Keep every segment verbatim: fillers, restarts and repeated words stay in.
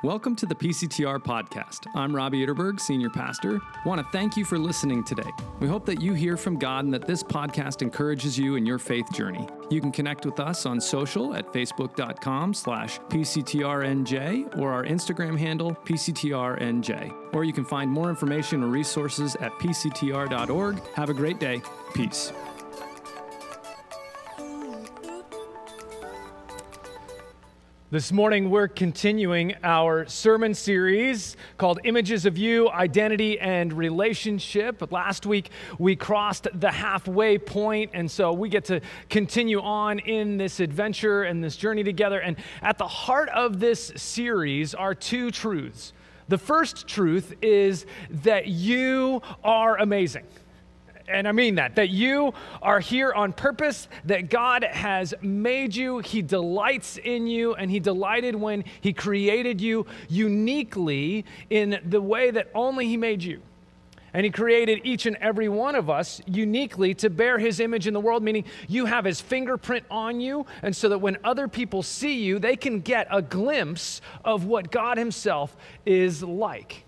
Welcome to the P C T R podcast. I'm Robbie Itterberg, Senior Pastor. I want to thank you for listening today. We hope that you hear from God and that this podcast encourages you in your faith journey. You can connect with us on social at facebook.com slash PCTRNJ or our Instagram handle, P C T R N J. Or you can find more information or resources at P C T R dot org. Have a great day. Peace. This morning, we're continuing our sermon series called Images of You, Identity and Relationship. Last week, we crossed the halfway point, and so we get to continue on in this adventure and this journey together. And at the heart of this series are two truths. The first truth is that you are amazing. And I mean that, that you are here on purpose, that God has made you, He delights in you, and He delighted when He created you uniquely in the way that only He made you. And He created each and every one of us uniquely to bear His image in the world, meaning you have His fingerprint on you, and so that when other people see you, they can get a glimpse of what God Himself is like.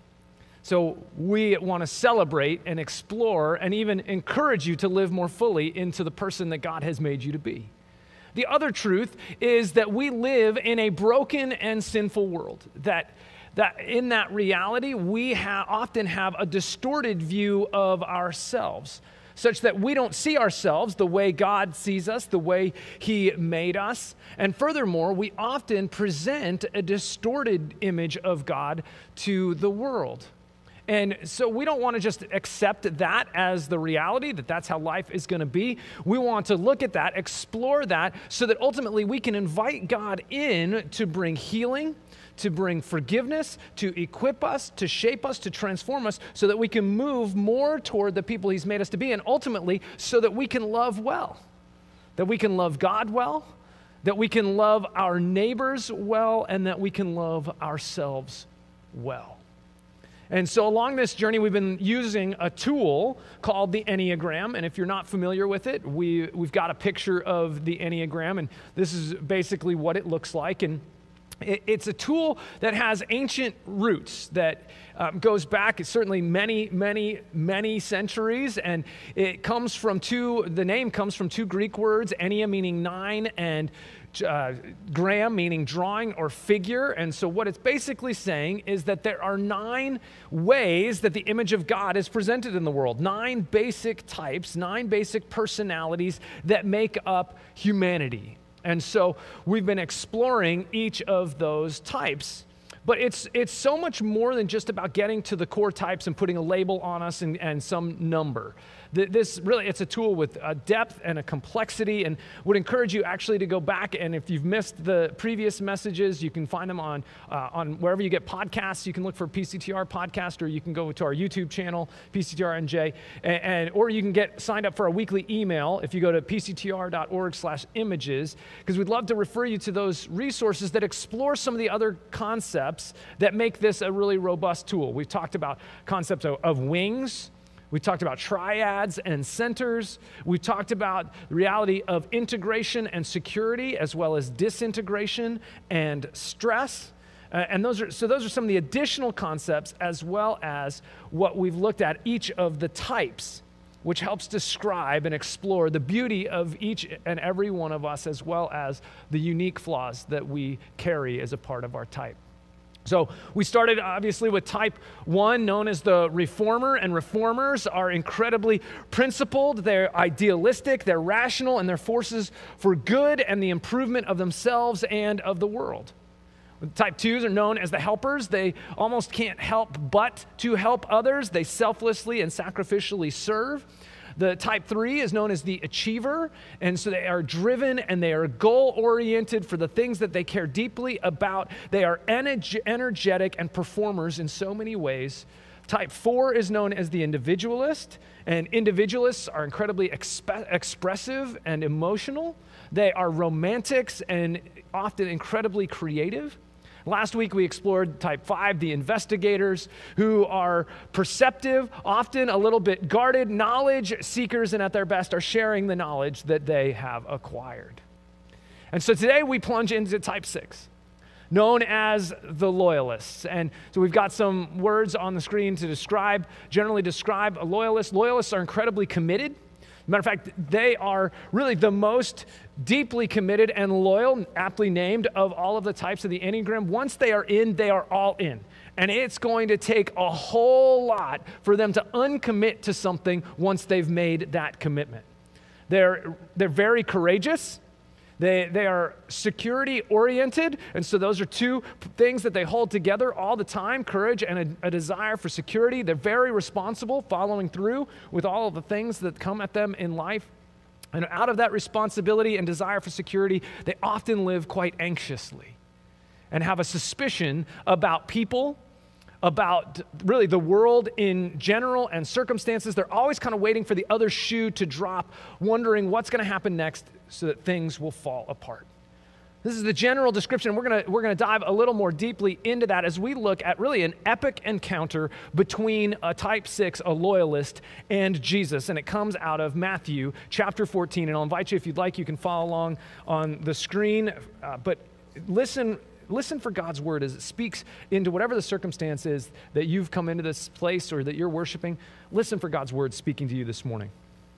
So we want to celebrate and explore and even encourage you to live more fully into the person that God has made you to be. The other truth is that we live in a broken and sinful world, that that in that reality, we ha- often have a distorted view of ourselves, such that we don't see ourselves the way God sees us, the way He made us. And furthermore, we often present a distorted image of God to the world. And so we don't want to just accept that as the reality, that that's how life is going to be. We want to look at that, explore that, so that ultimately we can invite God in to bring healing, to bring forgiveness, to equip us, to shape us, to transform us, so that we can move more toward the people He's made us to be, and ultimately so that we can love well, that we can love God well, that we can love our neighbors well, and that we can love ourselves well. And so along this journey, we've been using a tool called the Enneagram. And if you're not familiar with it, we, we've got a picture of the Enneagram, and this is basically what it looks like. And it, it's a tool that has ancient roots that um, goes back certainly many, many, many centuries. And it comes from two, the name comes from two Greek words, ennea meaning nine, and Uh, gram meaning drawing or figure. And so what it's basically saying is that there are nine ways that the image of God is presented in the world, nine basic types, nine basic personalities that make up humanity. And so we've been exploring each of those types. But it's it's so much more than just about getting to the core types and putting a label on us and, and some number. This really, it's a tool with a depth and a complexity, and would encourage you actually to go back, and if you've missed the previous messages, you can find them on uh, on wherever you get podcasts. You can look for P C T R podcast, or you can go to our YouTube channel, P C T R N J, and, and or you can get signed up for a weekly email if you go to P C T R dot org slash images, because we'd love to refer you to those resources that explore some of the other concepts that make this a really robust tool. We've talked about concepts of, of wings. We talked about triads and centers. We talked about the reality of integration and security, as well as disintegration and stress. Uh, and those are so those are some of the additional concepts, as well as what we've looked at, each of the types, which helps describe and explore the beauty of each and every one of us, as well as the unique flaws that we carry as a part of our type. So we started obviously with type one, known as the reformer, and reformers are incredibly principled, they're idealistic, they're rational, and they're forces for good and the improvement of themselves and of the world. Type twos are known as the helpers. They almost can't help but to help others. They selflessly and sacrificially serve. The type three is known as the achiever, and so they are driven and they are goal-oriented for the things that they care deeply about. They are energ- energetic and performers in so many ways. Type four is known as the individualist, and individualists are incredibly exp- expressive and emotional. They are romantics and often incredibly creative. Last week, we explored type five, the investigators, who are perceptive, often a little bit guarded, knowledge seekers, and at their best are sharing the knowledge that they have acquired. And so today we plunge into type six. known as the Loyalists. And so we've got some words on the screen to describe, generally describe a loyalist. Loyalists are incredibly committed. Matter of fact, they are really the most deeply committed and loyal, aptly named, of all of the types of the Enneagram. Once they are in, they are all in. And it's going to take a whole lot for them to uncommit to something once they've made that commitment. They're, they're very courageous. They, they are security-oriented, and so those are two things that they hold together all the time, courage and a, a desire for security. They're very responsible, following through with all of the things that come at them in life. And out of that responsibility and desire for security, they often live quite anxiously and have a suspicion about people, about really the world in general and circumstances. They're always kind of waiting for the other shoe to drop, wondering what's going to happen next so that things will fall apart. This is the general description. We're going to we're going to dive a little more deeply into that as we look at really an epic encounter between a type six, a loyalist, and Jesus. And it comes out of Matthew chapter fourteen. And I'll invite you, if you'd like, you can follow along on the screen. Uh, but listen Listen for God's word as it speaks into whatever the circumstance is that you've come into this place or that you're worshiping. Listen for God's word speaking to you this morning.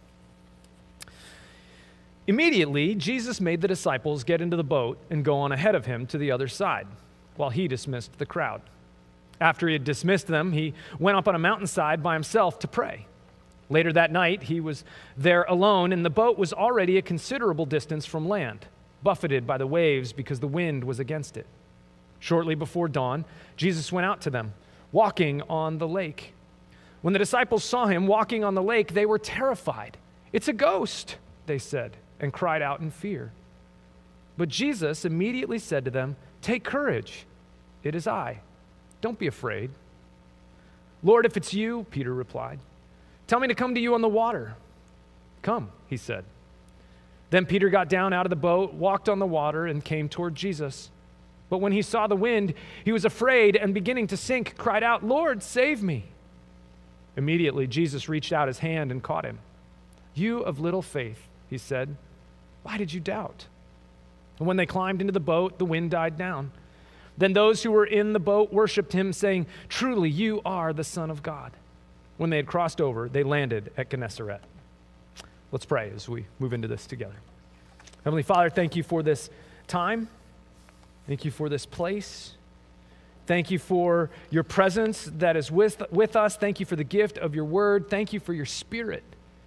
Immediately, Jesus made the disciples get into the boat and go on ahead of him to the other side, while he dismissed the crowd. After he had dismissed them, he went up on a mountainside by himself to pray. Later that night, he was there alone, and the boat was already a considerable distance from land, buffeted by the waves because the wind was against it. Shortly before dawn, Jesus went out to them, walking on the lake. When the disciples saw him walking on the lake, they were terrified. "It's a ghost," they said, and cried out in fear. But Jesus immediately said to them, "Take courage, it is I. Don't be afraid." "Lord, if it's you," Peter replied, "tell me to come to you on the water." "Come," he said. Then Peter got down out of the boat, walked on the water, and came toward Jesus. But when he saw the wind, he was afraid and beginning to sink, cried out, "Lord, save me." Immediately, Jesus reached out his hand and caught him. "You of little faith," he said, "why did you doubt?" And when they climbed into the boat, the wind died down. Then those who were in the boat worshiped him, saying, "Truly, you are the Son of God." When they had crossed over, they landed at Gennesaret. Let's pray as we move into this together. Heavenly Father, thank you for this time. Thank you for this place. Thank you for your presence that is with, with us. Thank you for the gift of your word. Thank you for your Spirit.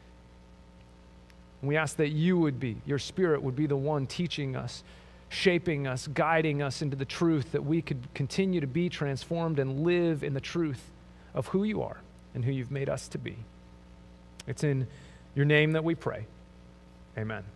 And we ask that you would be, your Spirit would be the one teaching us, shaping us, guiding us into the truth, that we could continue to be transformed and live in the truth of who you are and who you've made us to be. It's in your name that we pray. Amen.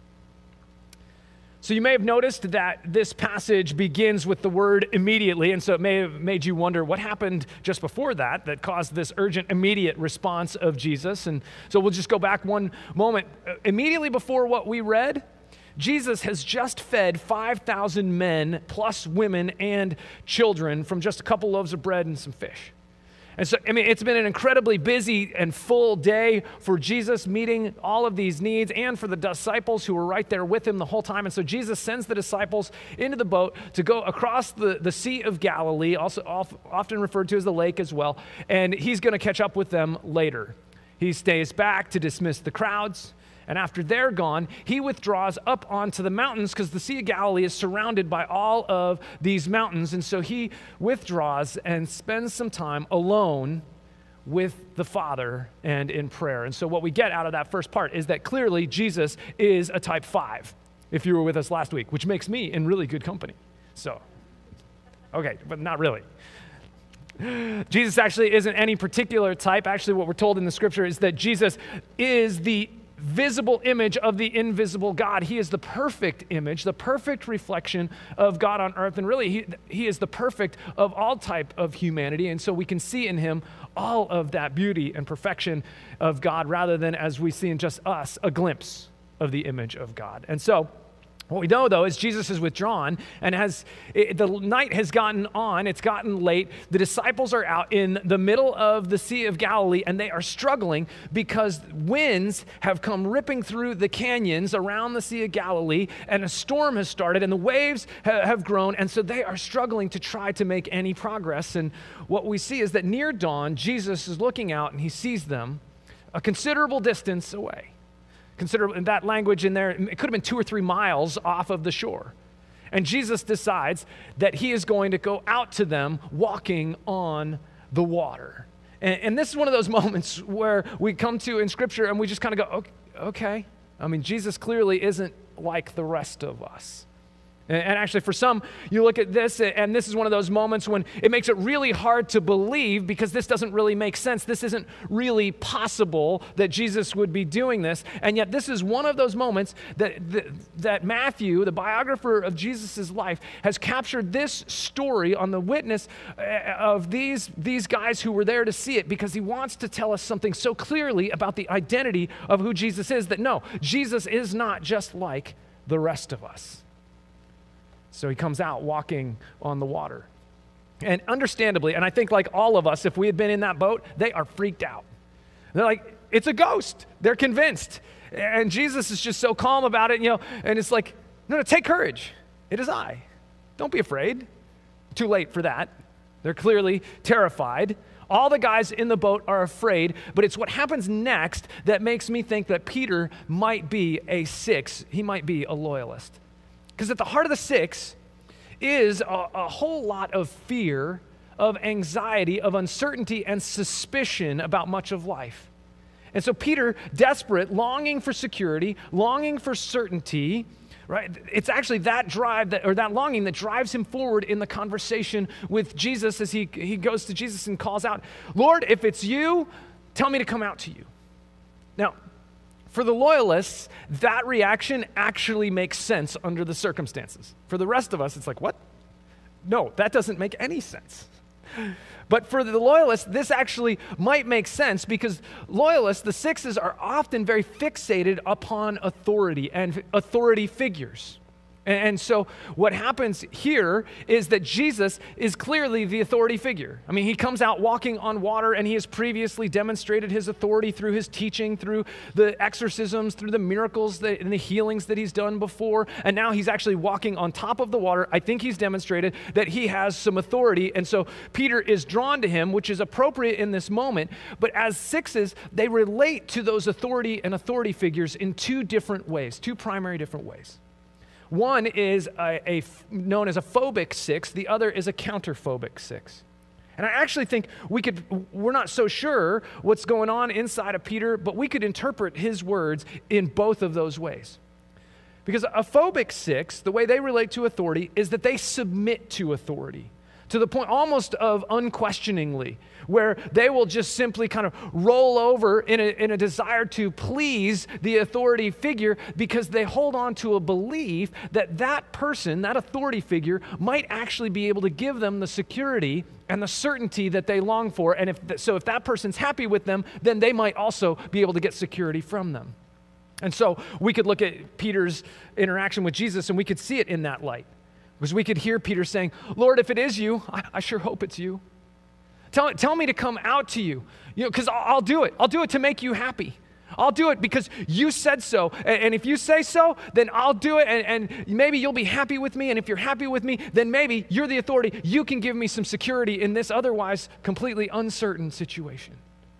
So you may have noticed that this passage begins with the word immediately, and so it may have made you wonder what happened just before that that caused this urgent, immediate response of Jesus. And so we'll just go back one moment. Immediately before what we read, Jesus has just fed five thousand men, plus women and children, from just a couple loaves of bread and some fish. And so, I mean, it's been an incredibly busy and full day for Jesus, meeting all of these needs, and for the disciples who were right there with him the whole time. And so Jesus sends the disciples into the boat to go across the, the Sea of Galilee, also often referred to as the lake as well, and he's going to catch up with them later. He stays back to dismiss the crowds. And after they're gone, he withdraws up onto the mountains because the Sea of Galilee is surrounded by all of these mountains. And so he withdraws and spends some time alone with the Father and in prayer. And so what we get out of that first part is that clearly Jesus is a type five, if you were with us last week, which makes me in really good company. So, okay, but not really. Jesus actually isn't any particular type. Actually, what we're told in the scripture is that Jesus is the visible image of the invisible God. He is the perfect image, the perfect reflection of God on earth. And really, he, he is the perfect of all type of humanity. And so we can see in him all of that beauty and perfection of God, rather than, as we see in just us, a glimpse of the image of God. And so What we know, though, is Jesus is withdrawn, and as it, the night has gotten on, it's gotten late, the disciples are out in the middle of the Sea of Galilee, and they are struggling because winds have come ripping through the canyons around the Sea of Galilee, and a storm has started, and the waves ha- have grown, and so they are struggling to try to make any progress. And what we see is that near dawn, Jesus is looking out, and he sees them a considerable distance away. Consider that language in there, it could have been two or three miles off of the shore. And Jesus decides that he is going to go out to them walking on the water. And, and this is one of those moments where we come to in Scripture and we just kind of go, okay. I mean, Jesus clearly isn't like the rest of us. And actually, for some, you look at this, and this is one of those moments when it makes it really hard to believe because this doesn't really make sense. This isn't really possible that Jesus would be doing this. And yet, this is one of those moments that, that, that Matthew, the biographer of Jesus' life, has captured this story on the witness of these, these guys who were there to see it because he wants to tell us something so clearly about the identity of who Jesus is that no, Jesus is not just like the rest of us. So he comes out walking on the water. And understandably, and I think like all of us, if we had been in that boat, they are freaked out. They're like, it's a ghost. They're convinced. And Jesus is just so calm about it, you know, and it's like, no, no, take courage. It is I. Don't be afraid. Too late for that. They're clearly terrified. All the guys in the boat are afraid, but it's what happens next that makes me think that Peter might be a six. He might be a loyalist. Because at the heart of the six is a, a whole lot of fear, of anxiety, of uncertainty, and suspicion about much of life. And so Peter, desperate, longing for security, longing for certainty, right? It's actually that drive, that, or that longing that drives him forward in the conversation with Jesus as he, he goes to Jesus and calls out, Lord, if it's you, tell me to come out to you. Now, for the loyalists, that reaction actually makes sense under the circumstances. For the rest of us, it's like, what? No, that doesn't make any sense. But for the loyalists, this actually might make sense because loyalists, the sixes, are often very fixated upon authority and authority figures. And so what happens here is that Jesus is clearly the authority figure. I mean, he comes out walking on water, and he has previously demonstrated his authority through his teaching, through the exorcisms, through the miracles that, and the healings that he's done before. And now he's actually walking on top of the water. I think he's demonstrated that he has some authority. And so Peter is drawn to him, which is appropriate in this moment. But as sixes, they relate to those authority and authority figures in two different ways, two primary different ways. One is a, a, known as a phobic six. The other is a counterphobic six. And I actually think we could, we're not so sure what's going on inside of Peter, but we could interpret his words in both of those ways. Because a phobic six, the way they relate to authority is that they submit to authority to the point almost of unquestioningly, where they will just simply kind of roll over in a, in a desire to please the authority figure because they hold on to a belief that that person, that authority figure, might actually be able to give them the security and the certainty that they long for. And if th- so if that person's happy with them, then they might also be able to get security from them. And so we could look at Peter's interaction with Jesus and we could see it in that light. Because we could hear Peter saying, Lord, if it is you, I, I sure hope it's you. Tell, tell me to come out to you, you know, because I'll, I'll do it. I'll do it to make you happy. I'll do it because you said so. And, and if you say so, then I'll do it. And, and maybe you'll be happy with me. And if you're happy with me, then maybe you're the authority. You can give me some security in this otherwise completely uncertain situation.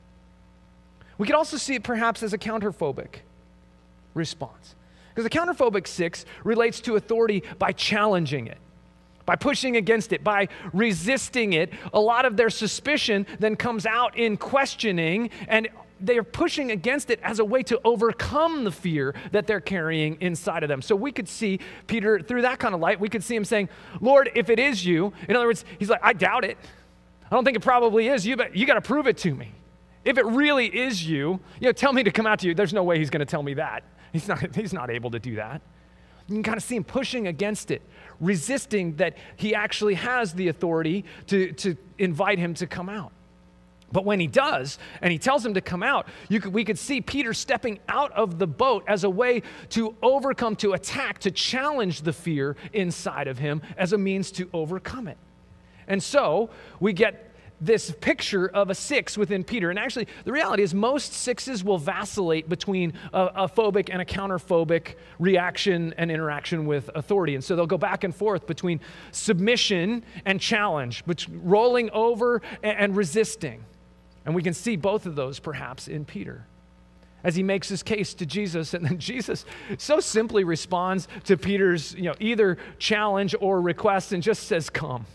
We could also see it perhaps as a counterphobic response. Because the counterphobic six relates to authority by challenging it, by pushing against it, by resisting it. A lot of their suspicion then comes out in questioning, and they are pushing against it as a way to overcome the fear that they're carrying inside of them. So we could see Peter through that kind of light. We could see him saying, Lord, if it is you, in other words, he's like, I doubt it. I don't think it probably is you, but you got to prove it to me. If it really is you, you know, tell me to come out to you. There's no way he's going to tell me that. He's not, he's not able to do that. You can kind of see him pushing against it, resisting that he actually has the authority to, to invite him to come out. But when he does, and he tells him to come out, you could, we could see Peter stepping out of the boat as a way to overcome, to attack, to challenge the fear inside of him as a means to overcome it. And so we get this picture of a six within Peter. And actually, the reality is most sixes will vacillate between a, a phobic and a counterphobic reaction and interaction with authority. And so they'll go back and forth between submission and challenge, between rolling over and, and resisting. And we can see both of those perhaps in Peter as he makes his case to Jesus. And then Jesus so simply responds to Peter's, you know, either challenge or request and just says, come.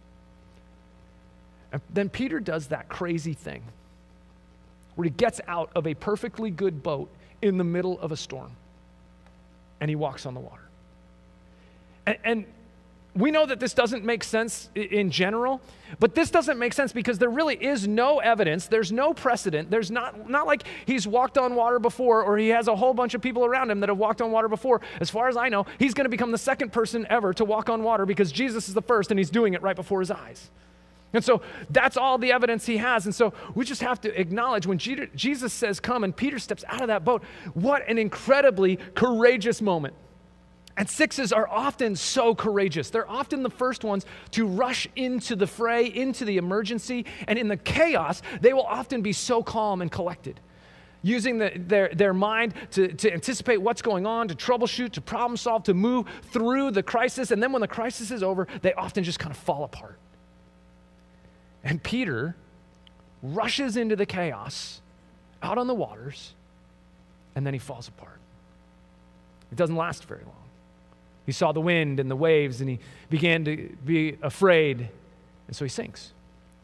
And then Peter does that crazy thing where he gets out of a perfectly good boat in the middle of a storm and he walks on the water. And, and we know that this doesn't make sense in general, but this doesn't make sense because there really is no evidence, there's no precedent, there's not, not like he's walked on water before or he has a whole bunch of people around him that have walked on water before. As far as I know, he's going to become the second person ever to walk on water because Jesus is the first and he's doing it right before his eyes. And so that's all the evidence he has. And so we just have to acknowledge when Jesus says come and Peter steps out of that boat, what an incredibly courageous moment. And sixes are often so courageous. They're often the first ones to rush into the fray, into the emergency, and in the chaos, they will often be so calm and collected, using the, their, their mind to, to anticipate what's going on, to troubleshoot, to problem solve, to move through the crisis. And then when the crisis is over, they often just kind of fall apart. And Peter rushes into the chaos out on the waters, and then he falls apart. It doesn't last very long. He saw the wind and the waves, and he began to be afraid, and so he sinks.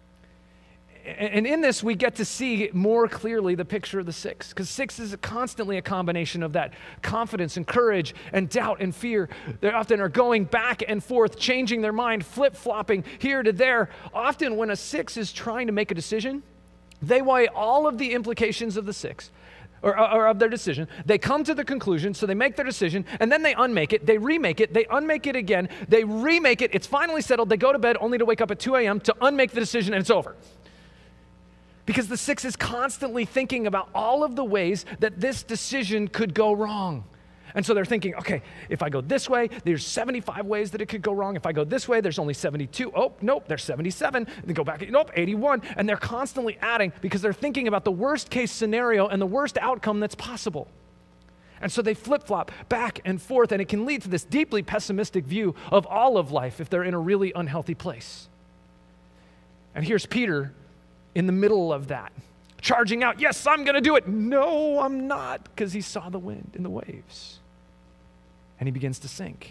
And in this, we get to see more clearly the picture of the six, because six is constantly a combination of that confidence and courage and doubt and fear. They often are going back and forth, changing their mind, flip-flopping here to there. Often when a six is trying to make a decision, they weigh all of the implications of the six, or, or of their decision. They come to the conclusion, so they make their decision, and then they unmake it, they remake it, they unmake it again, they remake it, it's finally settled, they go to bed only to wake up at two a.m. to unmake the decision, and it's over. Because the six is constantly thinking about all of the ways that this decision could go wrong. And so they're thinking, okay, if I go this way, there's seventy-five ways that it could go wrong. If I go this way, there's only seventy-two. Oh, nope, there's seventy-seven. They go back, nope, eighty-one. And they're constantly adding because they're thinking about the worst case scenario and the worst outcome that's possible. And so they flip-flop back and forth, and it can lead to this deeply pessimistic view of all of life if they're in a really unhealthy place. And here's Peter in the middle of that, charging out, yes, I'm going to do it. No, I'm not, because he saw the wind and the waves. And he begins to sink.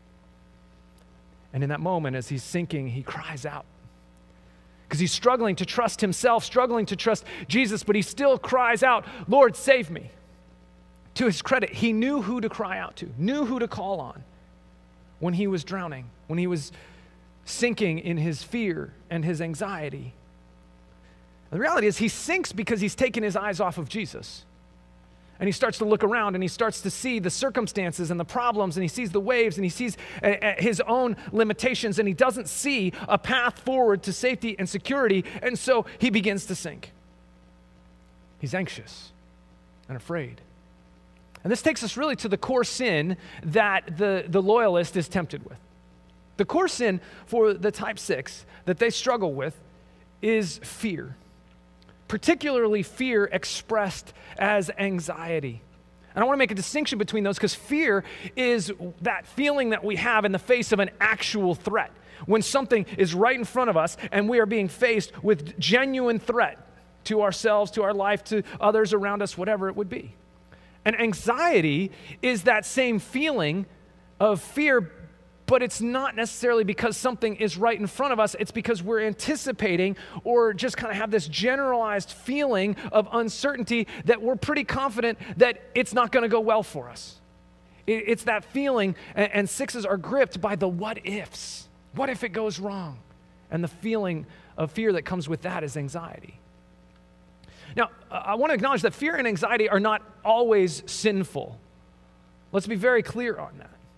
And in that moment, as he's sinking, he cries out. Because he's struggling to trust himself, struggling to trust Jesus, but he still cries out, Lord, save me. To his credit, he knew who to cry out to, knew who to call on when he was drowning, when he was sinking in his fear and his anxiety. The reality is he sinks because he's taken his eyes off of Jesus. And he starts to look around and he starts to see the circumstances and the problems, and he sees the waves and he sees uh, his own limitations, and he doesn't see a path forward to safety and security, and so he begins to sink. He's anxious and afraid. And this takes us really to the core sin that the, the loyalist is tempted with. The core sin for the type six that they struggle with is fear. Particularly fear expressed as anxiety. And I want to make a distinction between those because fear is that feeling that we have in the face of an actual threat. When something is right in front of us and we are being faced with genuine threat to ourselves, to our life, to others around us, whatever it would be. And anxiety is that same feeling of fear, but it's not necessarily because something is right in front of us. It's because we're anticipating or just kind of have this generalized feeling of uncertainty that we're pretty confident that it's not going to go well for us. It's that feeling, and sixes are gripped by the what ifs. What if it goes wrong? And the feeling of fear that comes with that is anxiety. Now, I want to acknowledge that fear and anxiety are not always sinful. Let's be very clear on that.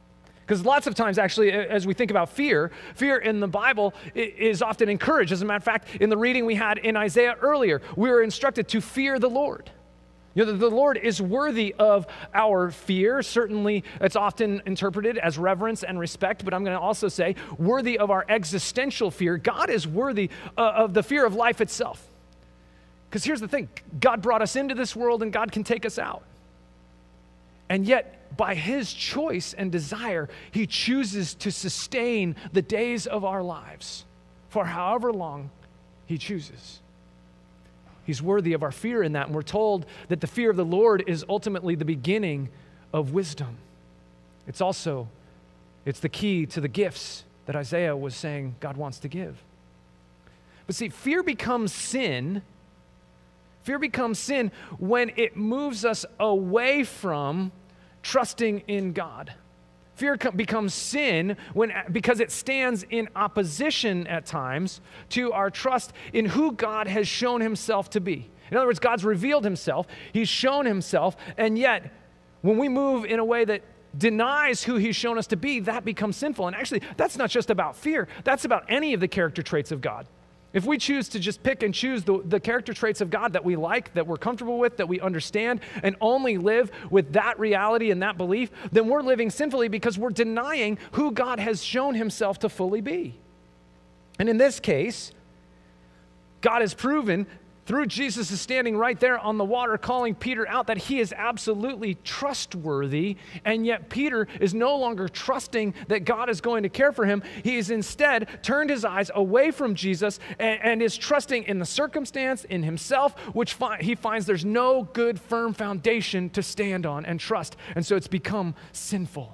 Because lots of times, actually, as we think about fear, fear in the Bible is often encouraged. As a matter of fact, in the reading we had in Isaiah earlier, we were instructed to fear the Lord. You know, the Lord is worthy of our fear. Certainly, it's often interpreted as reverence and respect, but I'm going to also say worthy of our existential fear. God is worthy uh, of the fear of life itself. Because here's the thing, God brought us into this world and God can take us out. And yet, by his choice and desire, he chooses to sustain the days of our lives for however long he chooses. He's worthy of our fear in that, and we're told that the fear of the Lord is ultimately the beginning of wisdom. It's also, it's the key to the gifts that Isaiah was saying God wants to give. But see, fear becomes sin. Fear becomes sin when it moves us away from trusting in God. Fear becomes sin when, because it stands in opposition at times to our trust in who God has shown himself to be. In other words, God's revealed himself, he's shown himself, and yet when we move in a way that denies who he's shown us to be, that becomes sinful. And actually, that's not just about fear, that's about any of the character traits of God. If we choose to just pick and choose the, the character traits of God that we like, that we're comfortable with, that we understand, and only live with that reality and that belief, then we're living sinfully because we're denying who God has shown himself to fully be. And in this case, God has proven through Jesus is standing right there on the water calling Peter out that he is absolutely trustworthy, and yet Peter is no longer trusting that God is going to care for him. He has instead turned his eyes away from Jesus and, and is trusting in the circumstance, in himself, which fi- he finds there's no good firm foundation to stand on and trust, and so it's become sinful.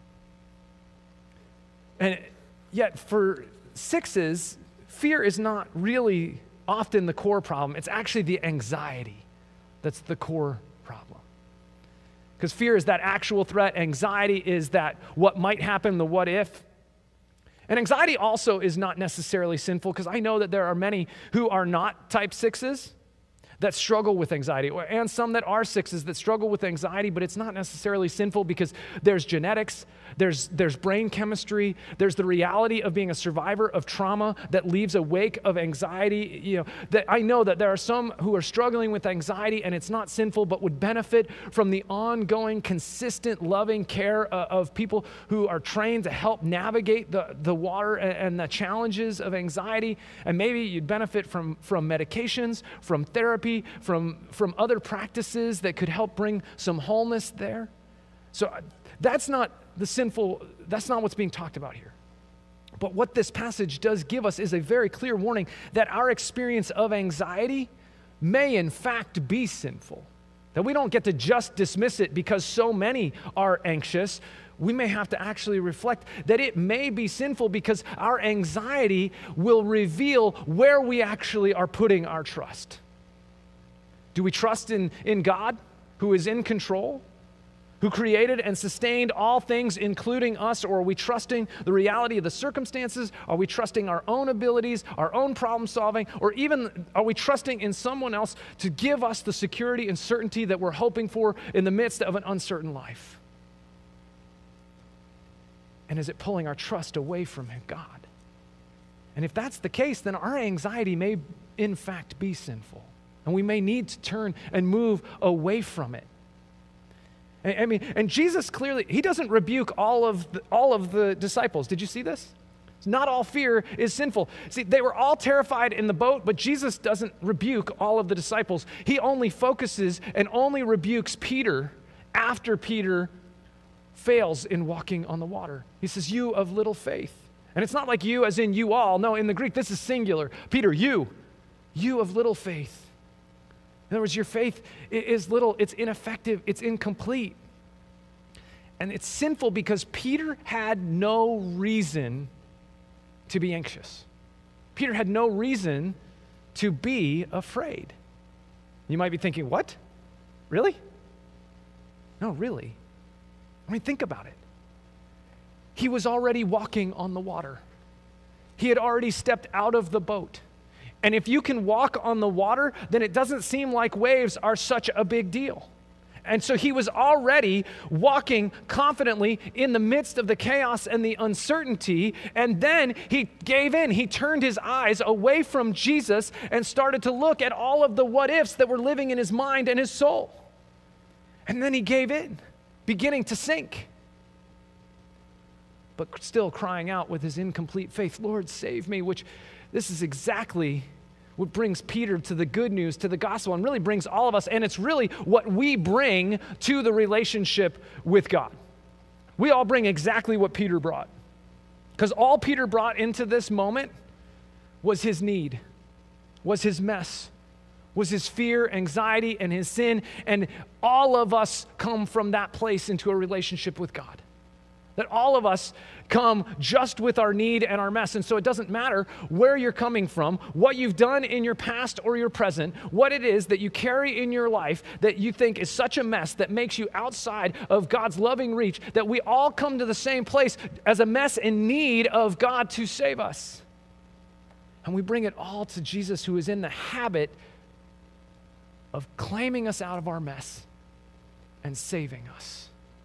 And yet for sixes, fear is not really often the core problem. It's actually the anxiety that's the core problem. Because fear is that actual threat. Anxiety is that what might happen, the what if. And anxiety also is not necessarily sinful, because I know that there are many who are not type sixes that struggle with anxiety, and some that are sixes that struggle with anxiety, but it's not necessarily sinful because there's genetics, there's, there's brain chemistry, there's the reality of being a survivor of trauma that leaves a wake of anxiety. You know, that I know that there are some who are struggling with anxiety and it's not sinful, but would benefit from the ongoing, consistent, loving care uh, of people who are trained to help navigate the, the water and, and the challenges of anxiety. And maybe you'd benefit from, from medications, from therapy, From, from other practices that could help bring some wholeness there. So that's not the sinful, that's not what's being talked about here. But what this passage does give us is a very clear warning that our experience of anxiety may in fact be sinful. That we don't get to just dismiss it because so many are anxious. We may have to actually reflect that it may be sinful because our anxiety will reveal where we actually are putting our trust. Do we trust in, in God, who is in control, who created and sustained all things, including us, or are we trusting the reality of the circumstances? Are we trusting our own abilities, our own problem solving, or even are we trusting in someone else to give us the security and certainty that we're hoping for in the midst of an uncertain life? And is it pulling our trust away from God? And if that's the case, then our anxiety may in fact be sinful. And we may need to turn and move away from it. I, I mean, and Jesus clearly, he doesn't rebuke all of the, all of the disciples. Did you see this? Not all fear is sinful. See, they were all terrified in the boat, but Jesus doesn't rebuke all of the disciples. He only focuses and only rebukes Peter after Peter fails in walking on the water. He says, "You of little faith." And it's not like you as in you all. No, in the Greek, this is singular. Peter, you, you of little faith. In other words, your faith is little, it's ineffective, it's incomplete. And it's sinful because Peter had no reason to be anxious. Peter had no reason to be afraid. You might be thinking, what? Really? No, really. I mean, think about it. He was already walking on the water. He had already stepped out of the boat. And if you can walk on the water, then it doesn't seem like waves are such a big deal. And so he was already walking confidently in the midst of the chaos and the uncertainty. And then he gave in. He turned his eyes away from Jesus and started to look at all of the what ifs that were living in his mind and his soul. And then he gave in, beginning to sink, but still crying out with his incomplete faith, Lord, save me, which this is exactly what brings Peter to the good news, to the gospel, and really brings all of us, and it's really what we bring to the relationship with God. We all bring exactly what Peter brought, because all Peter brought into this moment was his need, was his mess, was his fear, anxiety, and his sin, and all of us come from that place into a relationship with God. That all of us come just with our need and our mess. And so it doesn't matter where you're coming from, what you've done in your past or your present, what it is that you carry in your life that you think is such a mess that makes you outside of God's loving reach, that we all come to the same place as a mess in need of God to save us. And we bring it all to Jesus, who is in the habit of claiming us out of our mess and saving us.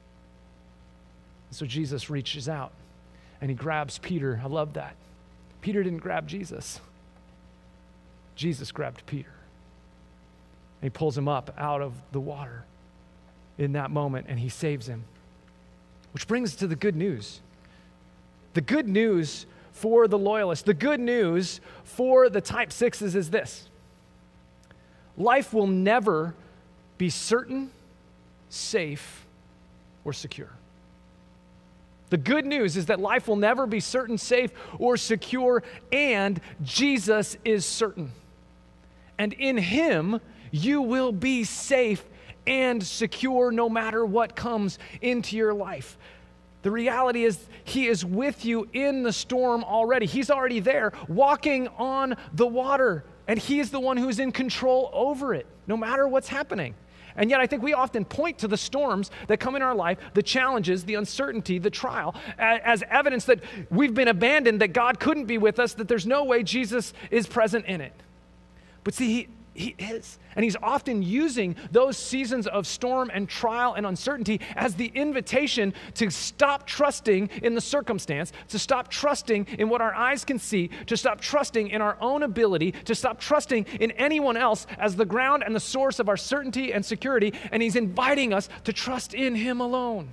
So Jesus reaches out and he grabs Peter. I love that. Peter didn't grab Jesus. Jesus grabbed Peter. And he pulls him up out of the water in that moment and he saves him. Which brings us to the good news. The good news for the loyalists, the good news for the type sixes is this. Life will never be certain, safe, or secure. The good news is that life will never be certain, safe, or secure, and Jesus is certain. And in him, you will be safe and secure no matter what comes into your life. The reality is he is with you in the storm already. He's already there walking on the water, and he is the one who's in control over it, no matter what's happening. And yet I think we often point to the storms that come in our life, the challenges, the uncertainty, the trial, as evidence that we've been abandoned, that God couldn't be with us, that there's no way Jesus is present in it. But see, he, he is. And he's often using those seasons of storm and trial and uncertainty as the invitation to stop trusting in the circumstance, to stop trusting in what our eyes can see, to stop trusting in our own ability, to stop trusting in anyone else as the ground and the source of our certainty and security. And he's inviting us to trust in him alone.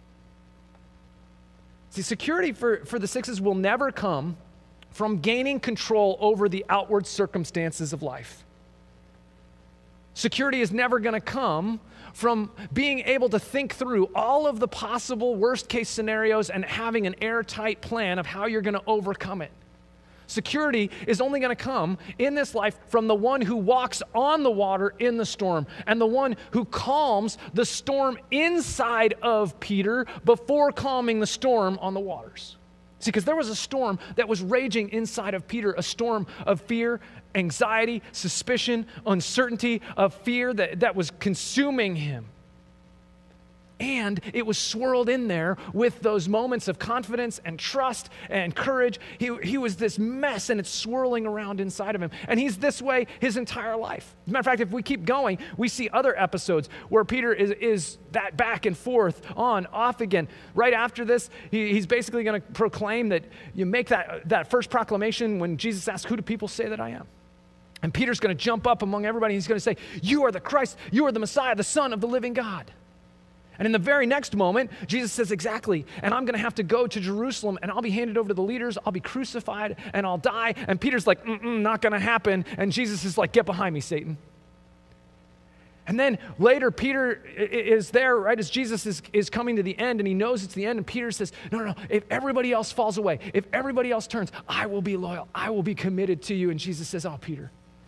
See, security for, for the sixes will never come from gaining control over the outward circumstances of life. Security is never going to come from being able to think through all of the possible worst-case scenarios and having an airtight plan of how you're going to overcome it. Security is only going to come in this life from the one who walks on the water in the storm and the one who calms the storm inside of Peter before calming the storm on the waters. See, because there was a storm that was raging inside of Peter, a storm of fear, anxiety, suspicion, uncertainty, of fear that, that was consuming him. And it was swirled in there with those moments of confidence and trust and courage. He, he was this mess, and it's swirling around inside of him. And he's this way his entire life. As a matter of fact, if we keep going, we see other episodes where Peter is, is that back and forth, on, off again. Right after this, he, he's basically going to proclaim that you make that, that first proclamation when Jesus asks, "Who do people say that I am?" And Peter's going to jump up among everybody. He's going to say, "You are the Christ. You are the Messiah, the Son of the living God." And in the very next moment, Jesus says, "Exactly, and I'm going to have to go to Jerusalem, and I'll be handed over to the leaders, I'll be crucified, and I'll die." And Peter's like, Mm-mm, not going to happen. And Jesus is like, "Get behind me, Satan." And then later, Peter is there, right, as Jesus is, is coming to the end, and he knows it's the end, and Peter says, no, no, no, if everybody else falls away, if everybody else turns, I will be loyal, I will be committed to you. And Jesus says, "Oh, Peter,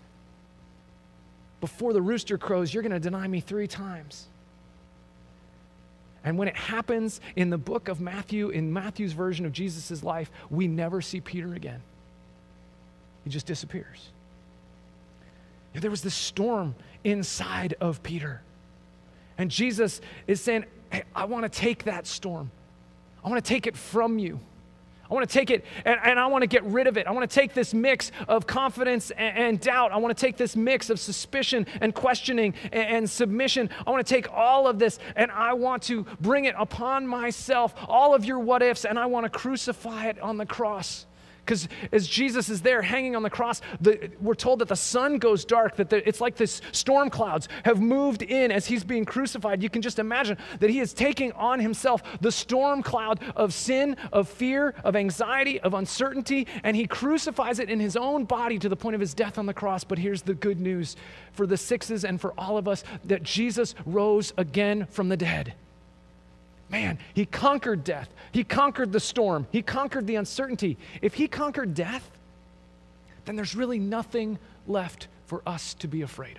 before the rooster crows, you're going to deny me three times." And when it happens in the book of Matthew, in Matthew's version of Jesus' life, we never see Peter again. He just disappears. And there was this storm inside of Peter. And Jesus is saying, "Hey, I want to take that storm. I want to take it from you. I want to take it and, and I want to get rid of it. I want to take this mix of confidence and, and doubt. I want to take this mix of suspicion and questioning and, and submission. I want to take all of this and I want to bring it upon myself, all of your what ifs, and I want to crucify it on the cross. Because as Jesus is there hanging on the cross, the, we're told that the sun goes dark, that the, it's like this storm clouds have moved in as he's being crucified. You can just imagine that he is taking on himself the storm cloud of sin, of fear, of anxiety, of uncertainty, and he crucifies it in his own body to the point of his death on the cross. But here's the good news for the sixes and for all of us, that Jesus rose again from the dead. Man, he conquered death. He conquered the storm. He conquered the uncertainty. If he conquered death, then there's really nothing left for us to be afraid of.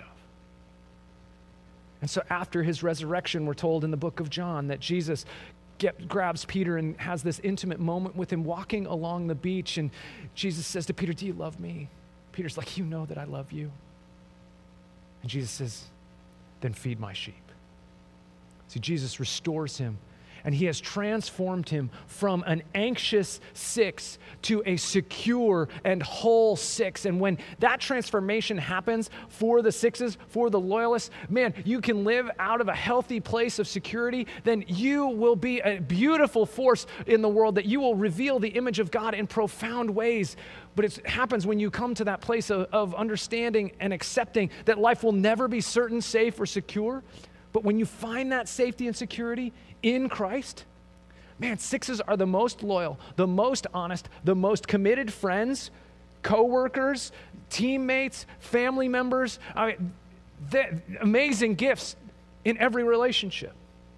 And so after his resurrection, we're told in the book of John that Jesus get, grabs Peter and has this intimate moment with him walking along the beach. And Jesus says to Peter, "Do you love me?" Peter's like, "You know that I love you." And Jesus says, "Then feed my sheep." See, Jesus restores him. And he has transformed him from an anxious six to a secure and whole six. And when that transformation happens for the sixes, for the loyalists, man, you can live out of a healthy place of security. Then you will be a beautiful force in the world, that you will reveal the image of God in profound ways. But it happens when you come to that place of, of understanding and accepting that life will never be certain, safe, or secure. But when you find that safety and security in Christ, man, sixes are the most loyal, the most honest, the most committed friends, co-workers, teammates, family members. I mean, amazing gifts in every relationship.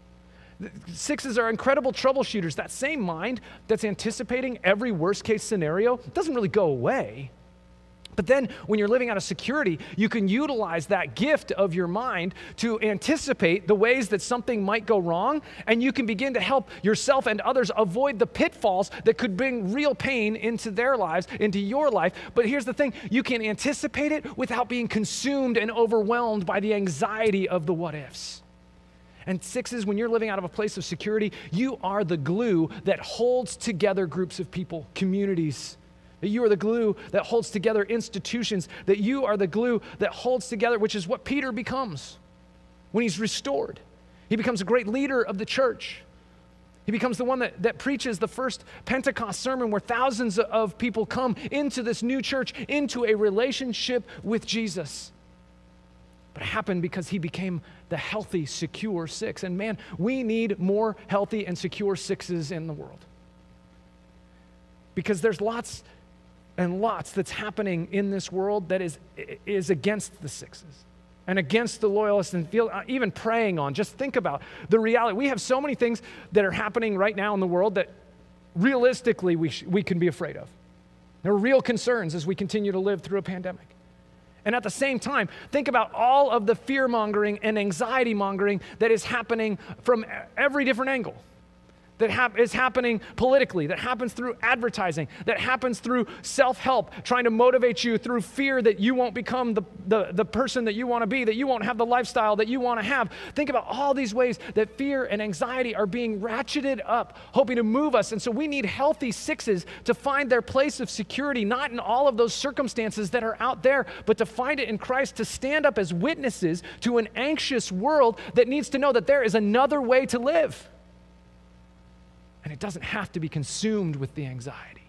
Sixes are incredible troubleshooters. That same mind that's anticipating every worst case scenario doesn't really go away. But then when you're living out of security, you can utilize that gift of your mind to anticipate the ways that something might go wrong, and you can begin to help yourself and others avoid the pitfalls that could bring real pain into their lives, into your life. But here's the thing, you can anticipate it without being consumed and overwhelmed by the anxiety of the what ifs. And sixes, when you're living out of a place of security, you are the glue that holds together groups of people, communities. That you are the glue that holds together institutions, that you are the glue that holds together, which is what Peter becomes when he's restored. He becomes a great leader of the church. He becomes the one that, that preaches the first Pentecost sermon where thousands of people come into this new church, into a relationship with Jesus. But it happened because he became the healthy, secure six. And man, we need more healthy and secure sixes in the world. Because there's lots and lots that's happening in this world that is, is against the sixes and against the loyalists, and feel even preying on. Just think about the reality. We have so many things that are happening right now in the world that realistically we, sh- we can be afraid of. There are real concerns as we continue to live through a pandemic. And at the same time, think about all of the fear-mongering and anxiety-mongering that is happening from every different angle. That hap- is happening politically, that happens through advertising, that happens through self-help, trying to motivate you through fear that you won't become the, the, the person that you want to be, that you won't have the lifestyle that you want to have. Think about all these ways that fear and anxiety are being ratcheted up, hoping to move us. And so we need healthy sixes to find their place of security, not in all of those circumstances that are out there, but to find it in Christ, to stand up as witnesses to an anxious world that needs to know that there is another way to live. And it doesn't have to be consumed with the anxiety.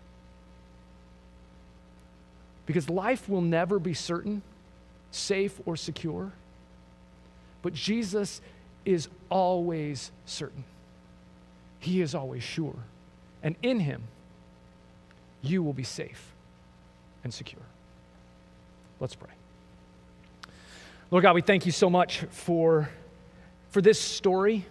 Because life will never be certain, safe, or secure. But Jesus is always certain. He is always sure. And in him, you will be safe and secure. Let's pray. Lord God, we thank you so much for, for this story.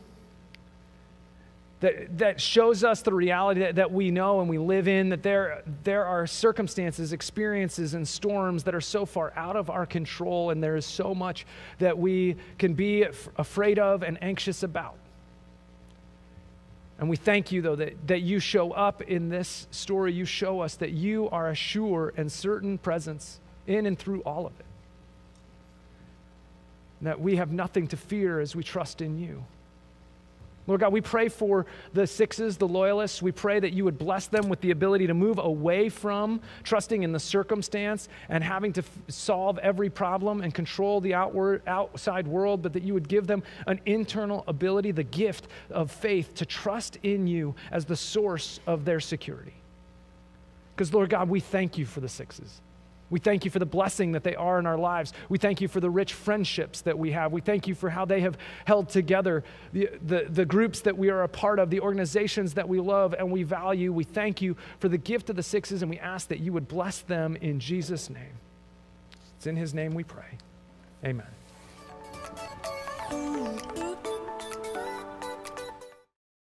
That, that shows us the reality that, that we know and we live in, that there, there are circumstances, experiences, and storms that are so far out of our control, and there is so much that we can be af- afraid of and anxious about. And we thank you, though, that, that you show up in this story. You show us that you are a sure and certain presence in and through all of it. And that we have nothing to fear as we trust in you. Lord God, we pray for the sixes, the loyalists. We pray that you would bless them with the ability to move away from trusting in the circumstance and having to f- solve every problem and control the outward, outside world, but that you would give them an internal ability, the gift of faith to trust in you as the source of their security. Because, Lord God, we thank you for the sixes. We thank you for the blessing that they are in our lives. We thank you for the rich friendships that we have. We thank you for how they have held together the, the, the groups that we are a part of, the organizations that we love and we value. We thank you for the gift of the sixes, and we ask that you would bless them in Jesus' name. It's in his name we pray. Amen.